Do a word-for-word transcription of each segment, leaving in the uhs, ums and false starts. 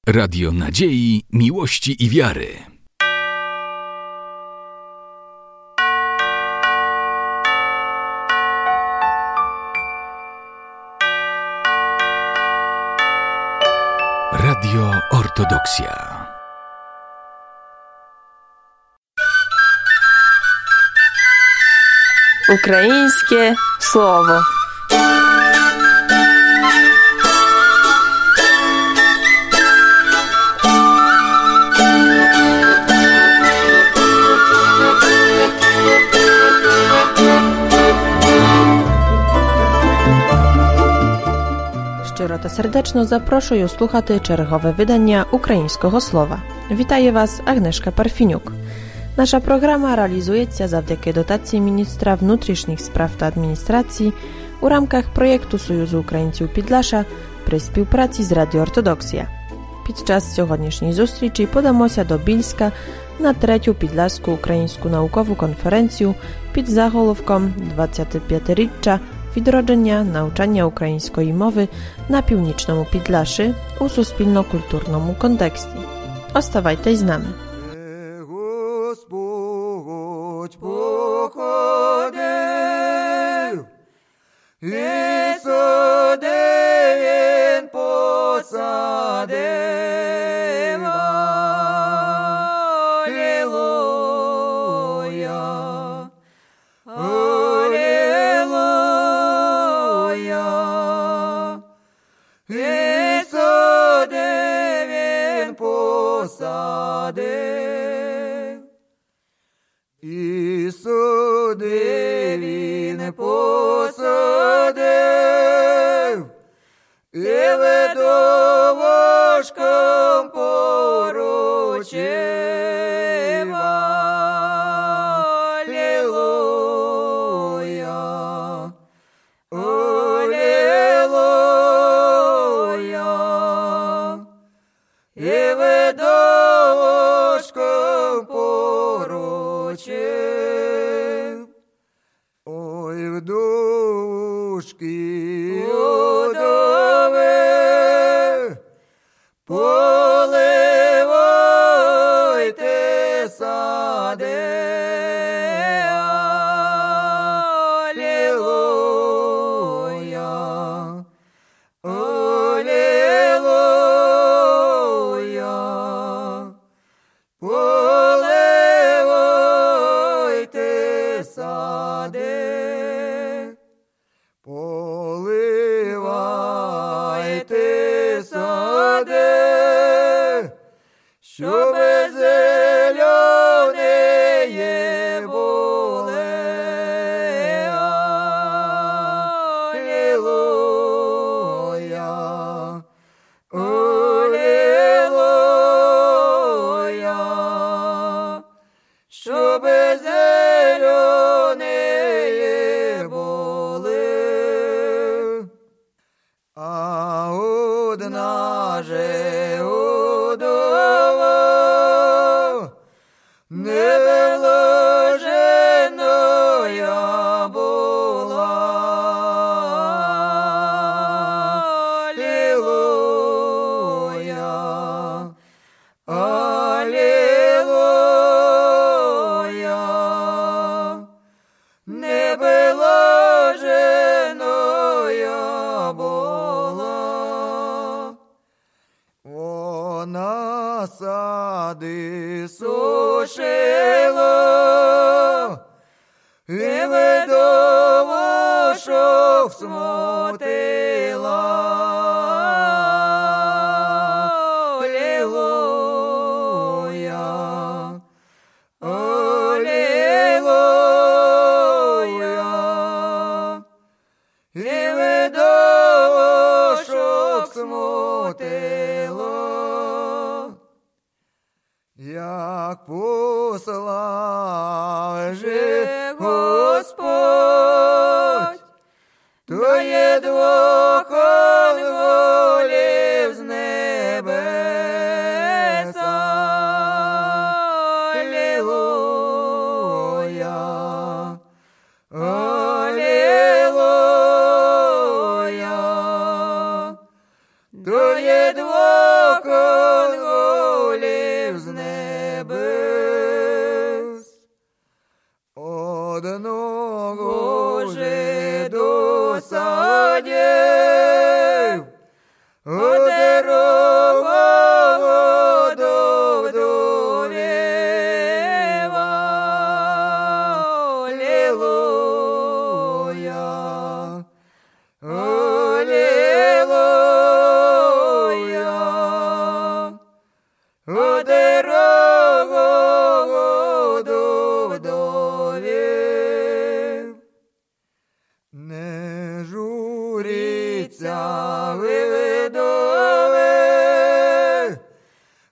Radio nadziei, miłości i wiary. Radio Ortodoksja. Українське слово. Щиро та сердечно запрошую слухати чергове видання українського слова. Вітає вас Агнешка Парфінюк. Наша програма реалізується завдяки дотації міністра внутрішніх справ та адміністрації у рамках проєкту Союзу українців Підлаша при співпраці з Радіо Ортодоксія. Під час сьогоднішньої зустрічі подамося до Більська на третю Підлаську українську наукову конференцію під заголовком «двадцятип'ятиріччя відродження навчання української мови на північному Підлаші у суспільно-культурному контексті». Оставайтесь з нами. Господь походив, і сюди він посадив. Алілуя, алілуя, і сюди він посадив. І сюди він посадив, і видовушкам поручив. Алілуя, алілуя, і видовушкам поручив. Ой, вдовушки, удови, поливайте сади. Алілуя, алілуя, поливайте сади. Поливайте сади, щоб зелені були. Алілуя, алілуя, щоб зелені були. А одна же удова невложеною була. Алілуя, алілуя, невложеною була. Вона сади сушила, і видовушок смотила. Алілуя, алілуя, і видовушок смотила. Як послав же Господь, то є двох ангелів з небеса. Алілуя, алілуя, то є двох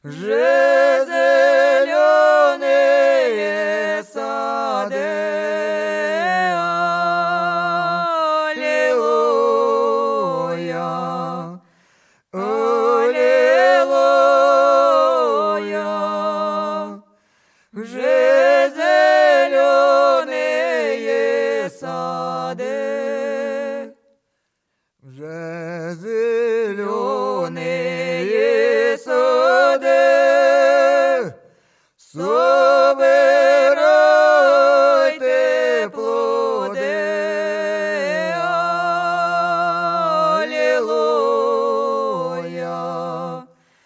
Же зеленые сады, аллилуйя, аллилуйя, же зеленые сады, же зеленые сады, собирайте плоды, аллилуйя,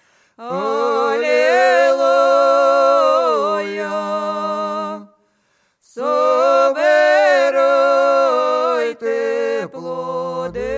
аллилуйя, собирайте плоди.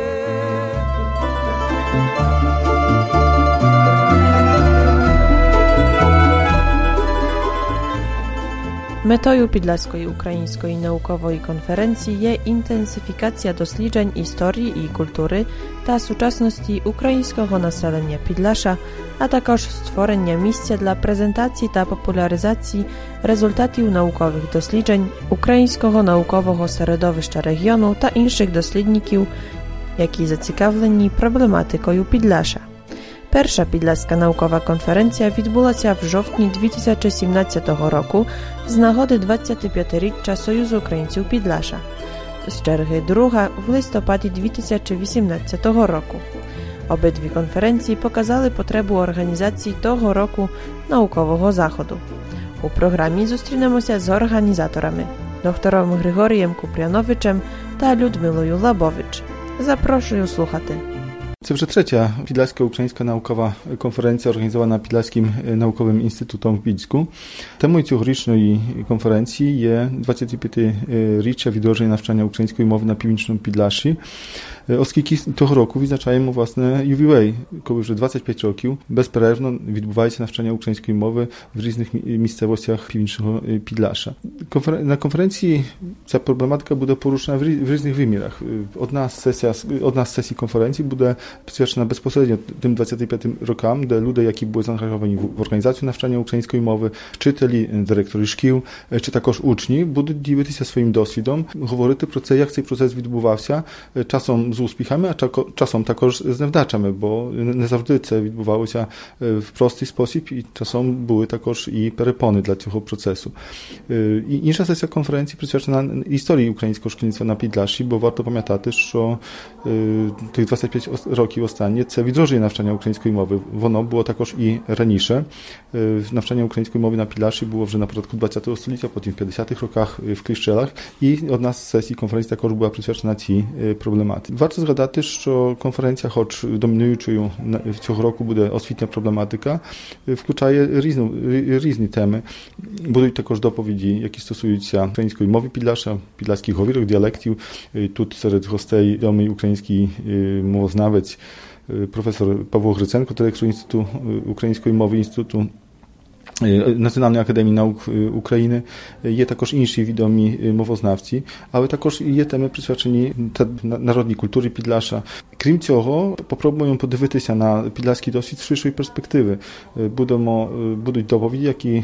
Метою Підляської української наукової конференції є інтенсифікація досліджень історії і культури та сучасності українського населення Підляша, а також створення місця для презентації та популяризації результатів наукових досліджень українського наукового середовища регіону та інших дослідників, які зацікавлені проблематикою Підляша. Перша Підляська наукова конференція відбулася в жовтні дві тисячі сімнадцятого року з нагоди двадцятип'ятиріччя Союзу українців Підляша. З черги друга в листопаді дві тисячі вісімнадцятого року. Обидві конференції показали потребу організації того року наукового заходу. У програмі зустрінемося з організаторами доктором Григорієм Купряновичем та Людмилою Лабович. Запрошую слухати. Це вже третя Підляська українська наукова конференція, організована Підляським науковим інститутом в Підську. Темою цьогорічної конференції є двадцятип'ятиріччя відродження навчання української мови на Північному Підляші, оскільки того року відзначаємо, власне, ювілей, коли вже двадцять п'ять років безперервно відбувається навчання української мови в різних місцевостях Північного Підляша. На конференції ця проблематика буде порушена в різних вимірах. Одна з сесій, одна з сесій конференції буде присвячена безпосередньо тим двадцяти п'яти рокам, де люди, які були заангажовані в організацію навчання української мови, вчителі, директори шкіл, чи також учні, будуть ділитися своїм досвідом, говорити про це, як цей процес відбувався, часом з успіхами, а часом також з невдачами, бо не завжди це відбувалося в простий спосіб і часом були також і перепони для цього процесу. І інша сесія конференції присвячена історії українського шкільництва на Підляші, бо варто пам'ятати, що tych двадцять п'ять років останні це відродження навчання української мови. Воно було також і раніше. Навчання української мови на Підляші було вже на початку двадцятого століття, потім в п'ятдесятих роках в Кліщелах. І одна з сесій конференції також була присвячена цій проблематиці. Warto zgadać, що конференція, хоч домінуючою цього року буде освітня проблематика, включає різну, різні теми. Будуть також доповіді, які стосуються української мови Підляша, підляських говірок, діалектів. Тут серед гостей відомий український мовознавець, професор Павло Гриценко, директор Інституту української мови, Інституту Національної академії наук України. Є також інші відомі мовознавці, але також є теми присвячені народній культурі Підляша. Крім цього, попробуємо подивитися на підляський досвід з ширшої перспективи. Будемо, будуть доповіді, які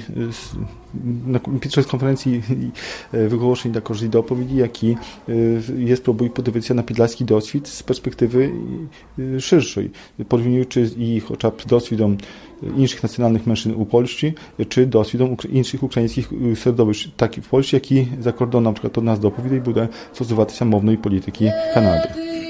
під час конференції виголошені також і доповіді, які є спробують подивитися на підляський досвід з перspektywy ширшої, порівнюючи їх хоча б з досвідом інших національних меншин у Польщі, чи досвідом інших українських середовищ, так і в Польщі, як і за кордоном. Наприклад, одна з доповідей буде стосуватися мовної політики Канади.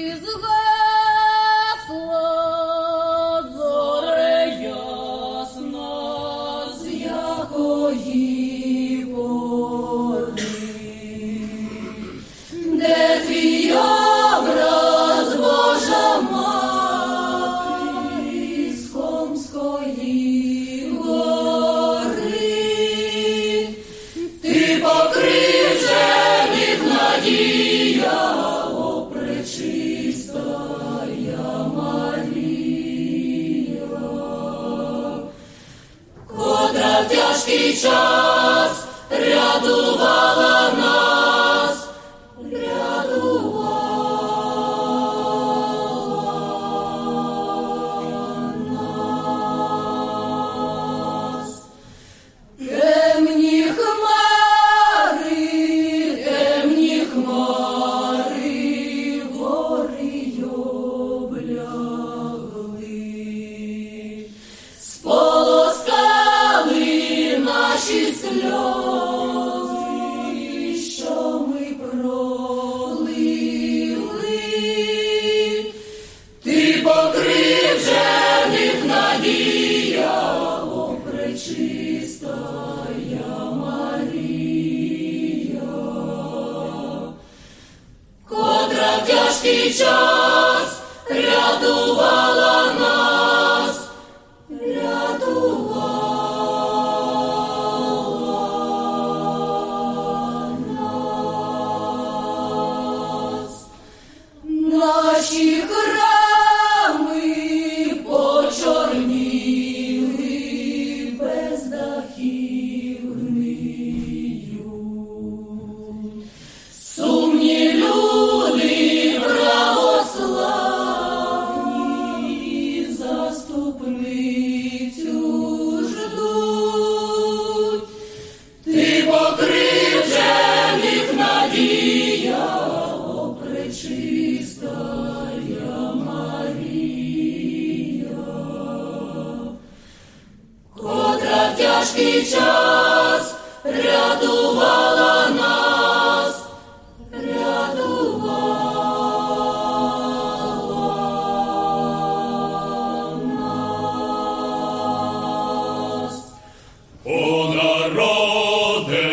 Тяжкий час рятувала нас, рятувала нас. тяжкий час рятувала нас, рятувала нас. Наші храми почорніли, без дахів гниють. Сумні люди православні заступницю ждуть. Ти покривджених надія, о пречистая Марія, котра в тяжкий час рятувала нас, рятувала нас. О народе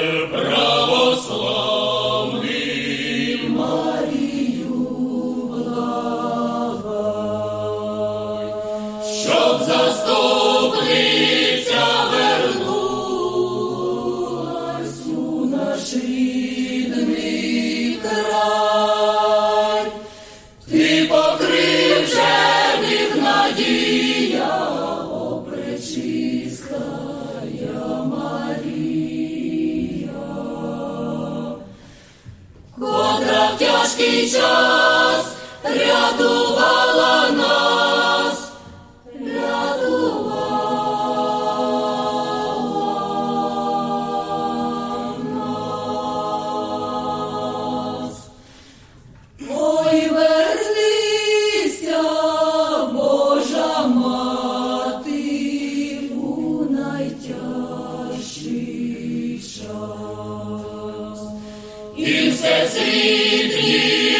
православний, Марію благай, щоб заступниця вернулась у наш рідний край. Ти покривджених надія, о пречистая Марія, котра в тяжкий час рятувала нас, рятувала нас. Ой, вернися, Божа Мати, у найтяжчий час. І все світлі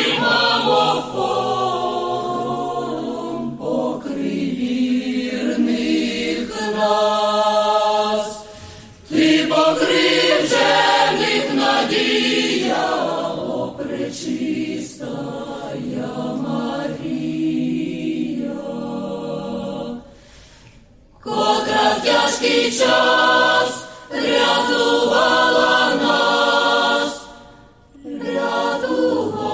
мамофоном покрий вірних нас. Ти покривджених надія, о пречистая Марія, котра в тяжкий час рятувала нас, рятувала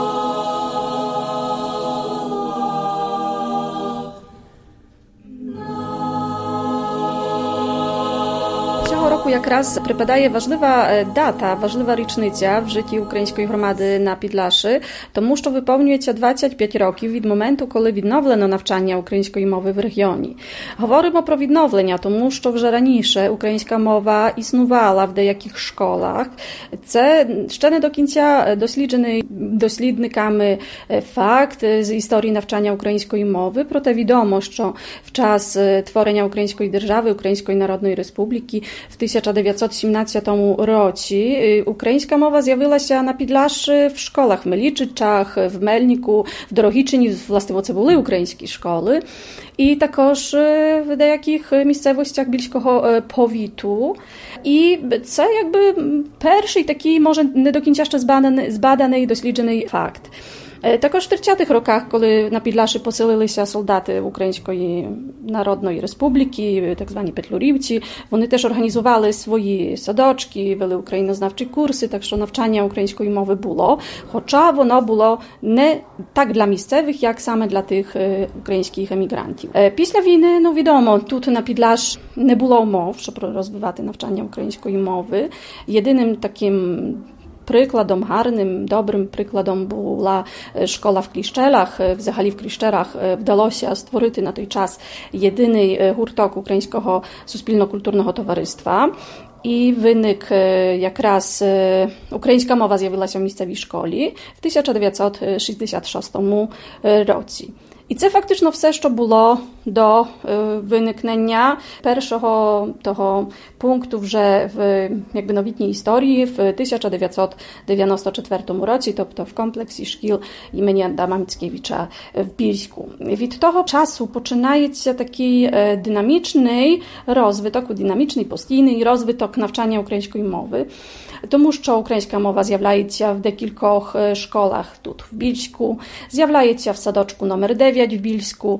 Цього року якраз припадає важлива дата, важлива річниця в житті української громади на Підлаші, тому що виповнюється двадцять п'ять років від моменту, коли відновлено навчання української мови в регіоні. Говоримо про відновлення, тому що вже раніше українська мова існувала в деяких школах. Це ще не до кінця досліджений дослідниками факт з історії навчання української мови, проте відомо, що в час творення Української держави, Української Народної Республіки в тисяча дев'ятсот сімнадцятому році українська мова з'явилася на Підлаші в школах в Мелічичах, в Мельнику, в Дорогичині, власне, це були українські школи. І також в деяких місцевостях Більського повіту. І це якби перший такий, може, не до кінця ще збаданий, збаданий, досліджений факт. Також в тридцятих роках, коли на Підлаші поселилися солдати Української Народної Республіки, так звані петлюрівці, вони теж організували свої садочки, вели українознавчі курси, так що навчання української мови було, хоча воно було не так для місцевих, як саме для тих українських емігрантів. Після війни, ну відомо, тут на Підлаш не було умов, щоб розвивати навчання української мови. Єдиним таким прикладом, гарним, добрим прикладом була школа в Кліщелах. Взагалі в Кліщерах вдалося створити на той час єдиний гурток Українського суспільно-культурного товариства. І виник якраз українська мова з'явилася в місцевій школі в тисяча дев'ятсот шістдесят шостому році. І це фактично все, що було до е, виникнення першого того пункту вже в якби новітній історії в тисяча дев'ятсот дев'яносто четвертому році, тобто в комплексі шкіл імені Адама Міцкевича в Більську. Від того часу починається такий е, динамічний розвиток, динамічний постійний розвиток навчання української мови. Тому що українська мова з'являється в декількох школах тут в Більську, з'являється в садочку номер дев'ять в Більську,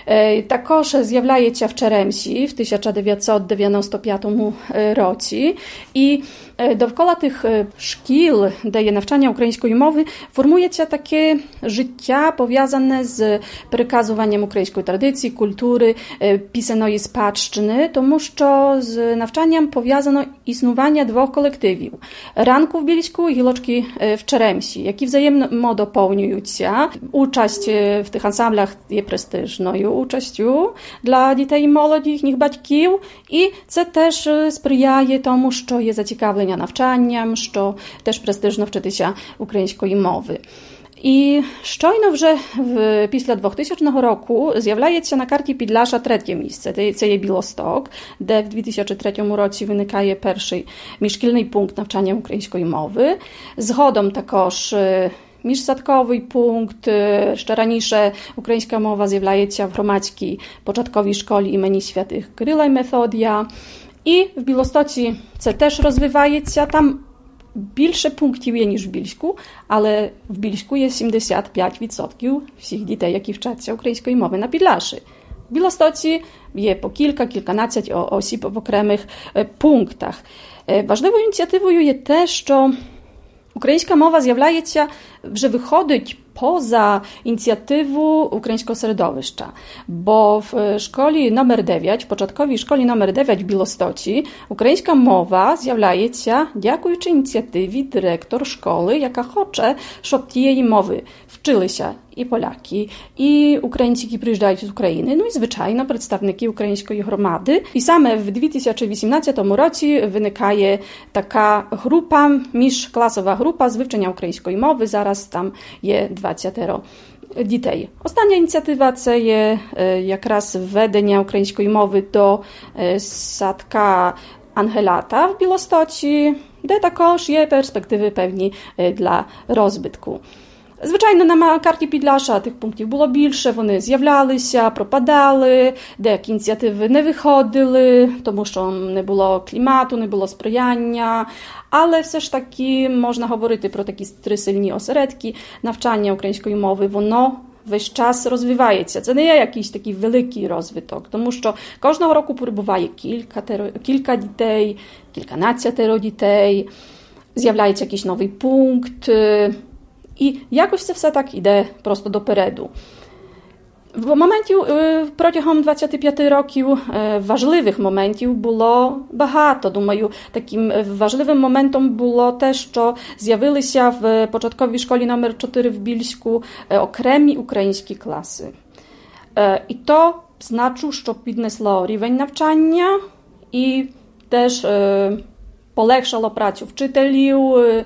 також з'являється в Черемсі в тисяча дев'ятсот дев'яносто п'ятому році. І довкола тих шкіл, де є навчання української мови, формується таке життя пов'язане з переказуванням української традиції, культури, писаної спадщини, тому що з навчанням пов'язано існування двох колективів. Ранку в Більську і гілочки в Черемсі, які взаємно доповнюються. Участь в тих ансамблях є престижною участю для дітей і молоді, їхніх батьків, і це теж сприяє тому, що є зацікавлення навчанням, що теж престижно вчитися української мови. І щойно вже в, після двохтисячного року з'являється на карті Підляша третє місце. Це є Білосток, де в дві тисячі третьому році виникає перший міжшкільний пункт навчання української мови. Згодом також міжсадковий пункт, ще раніше українська мова з'являється в громадській початковій школі імені святих Кирила і Методія. І в Білостоці це теж розвивається. Там більше пунктів є, ніж в Більську, але в Більську є сімдесят п'ять відсотків всіх дітей, які вчаться української мови на Підляші. В Білостоці є по кілька, кільканадцять осіб в окремих пунктах. Важливою ініціативою є те, що українська мова з'являється, вже виходить поза ініціативу українського середовища. Бо в школі номер дев'ять, в початковій школі номер дев'ять в Білостоці, українська мова з'являється, дякуючи ініціативі директор школи, яка хоче, щоб тієї мови вчилися і поляки, і українці, які приїжджають з України, ну і, звичайно, представники української громади. І саме в дві тисячі вісімнадцятому році виникає така група, міжкласова група з вивчення української мови. Зараз там є двадцятеро дітей. Остання ініціатива – це є якраз введення української мови до садка Ангелата в Білостоці, де також є перспективи певні для розвитку. Звичайно, на карті Підляша тих пунктів було більше, вони з'являлися, пропадали, деякі ініціативи не виходили, тому що не було клімату, не було сприяння, але все ж таки можна говорити про такі три сильні осередки. Навчання української мови, воно весь час розвивається. Це не є якийсь такий великий розвиток, тому що кожного року прибуває кілька, кілька дітей, кільканадцятеро дітей, з'являється якийсь новий пункт, і якось це все так іде просто допереду. В моментів, протягом двадцяти п'яти років важливих моментів було багато. Думаю, таким важливим моментом було те, що з'явилися в початковій школі номер чотири в Більську окремі українські класи. І то значу, що піднесло рівень навчання і теж полегшало працю вчителів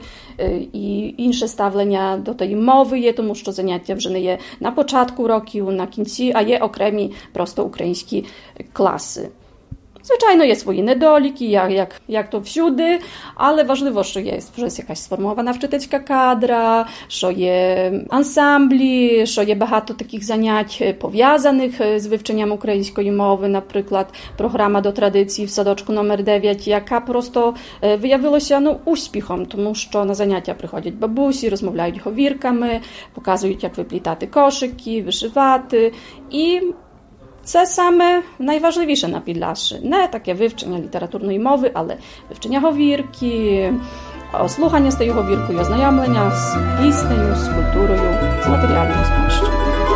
і інше ставлення до тієї мови є, тому що заняття вже не є на початку років, на кінці, а є окремі просто українські класи. Звичайно, є свої недоліки, як, як, як то всюди, але важливо, що є вже якась сформована вчительська кадра, що є ансамблі, що є багато таких занять пов'язаних з вивченням української мови, наприклад, програма до традиції в садочку номер дев'ять, яка просто виявилася ну, успіхом, тому що на заняття приходять бабусі, розмовляють говірками, показують, як виплітати кошики, вишивати і це саме найважливіше на Підляші. Не таке вивчення літературної мови, але вивчення говірки, слухання з тією говіркою, ознайомлення з піснею, з культурою, з матеріальною спадщиною.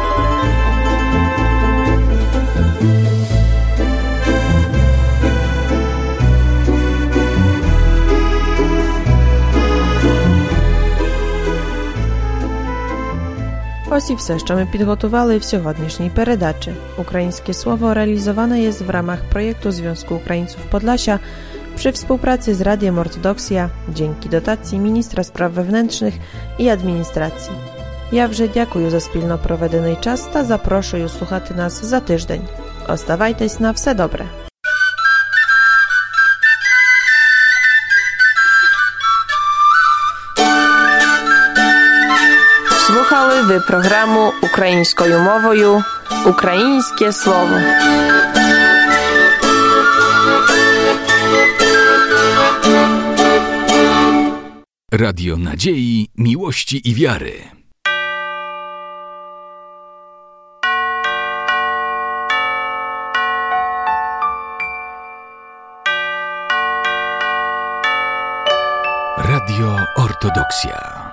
Ось і все, що ми підготували в сьогоднішній передачі. Українське Słowo realizowane jest w ramach projektu Związku Ukraińców Podlasia przy współpracy z Radiem Ortodoksja dzięki dotacji Ministra Spraw Wewnętrznych i Administracji. Ja вже дякую за спільно проведений час та запрошую слухати нас за тиждень. Оставайтесь на все добре. Слухали ви програму українською мовою «Українське слово». Radio Nadziei, Miłości i Wiary. Radio Ortodoksja.